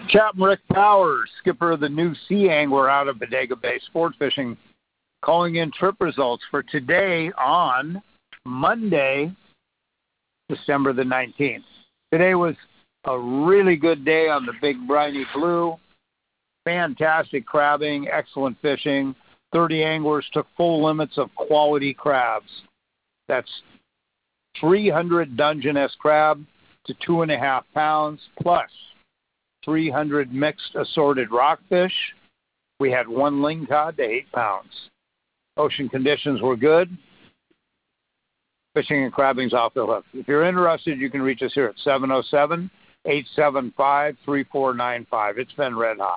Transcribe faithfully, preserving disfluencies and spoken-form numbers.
Captain Rick Powers, skipper of the new Sea Angler out of Bodega Bay Sport Fishing, calling in trip results for today on Monday, December the nineteenth. Today was a really good day on the Big Briny Blue. Fantastic crabbing, excellent fishing. thirty anglers took full limits of quality crabs. That's three hundred Dungeness crab to two and a half pounds, plus three hundred mixed assorted rockfish. We had one lingcod to eight pounds. Ocean conditions were good. Fishing and crabbing's off the hook. If you're interested, you can reach us here at seven oh seven, eight seven five, three four nine five. It's been red hot.